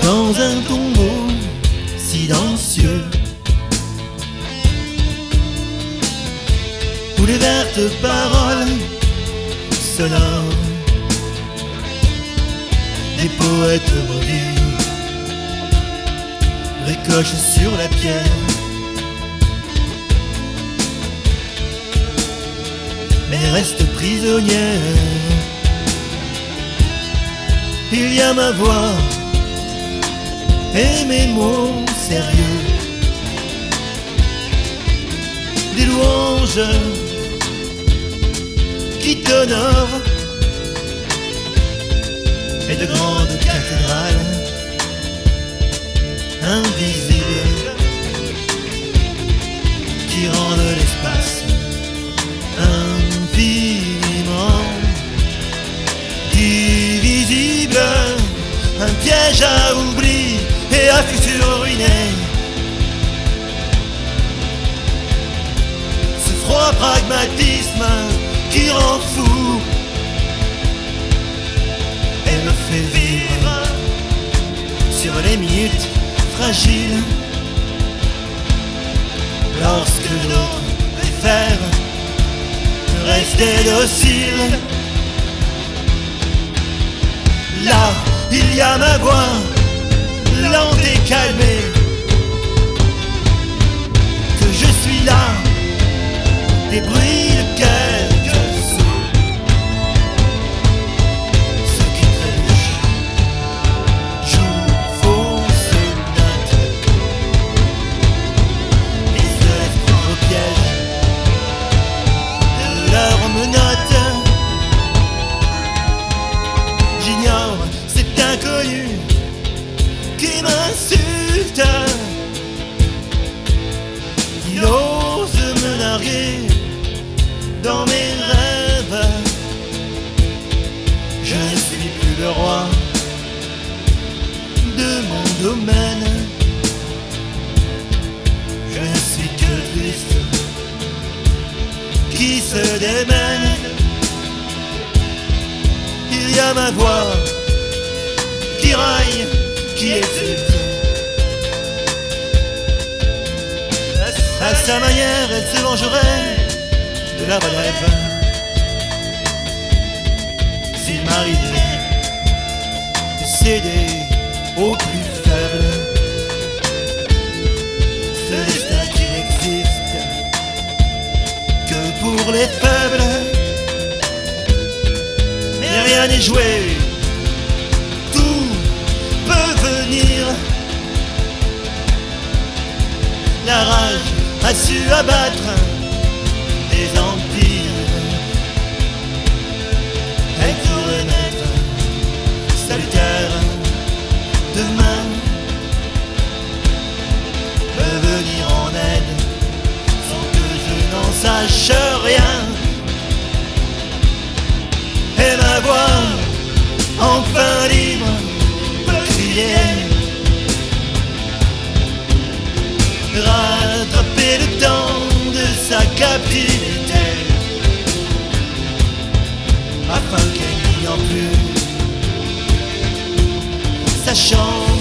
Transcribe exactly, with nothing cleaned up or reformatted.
dans un tombeau silencieux où les vertes paroles sonores des poètes maudits ricochent sur la pierre. Mais reste prisonnière. Il y a ma voix et mes mots sérieux, des louanges qui t'honorent et de grandes cathédrales invisibles qui rendent l'espace infiniment divisible, un piège à oubli et à futur ruiné. Ce froid pragmatisme qui rend fou et me fait vivre sur les minutes fragiles, lorsque l'autre préfère rester docile. Là, il y a ma voix, lente et calmée, que je suis là, des bruits de quelques sons, ceux qui trébuchent jouent fausses notes et se laissent prendre au piège de leurs menottes. J'ignore cet inconnu qui m'insulte, il ose me narguer dans mes rêves. Je ne suis plus le roi de mon domaine, je ne suis que le triste qui se démène. Il y a ma voix qui raille, qui exulte. À sa manière, elle se vengerait de la relève. S'il m'arrivait de céder au plus faible, ce destin qui n'existe que pour les faibles. Mais rien n'est joué, tout peut venir. La rage a su abattre des empires, elle peut renaître salutaire demain, peut venir en aide sans que je n'en sache rien. Et ma voix, enfin libre, peut crier, rattraper le temps de sa captivité, afin qu'elle n'ignore plus sa chance.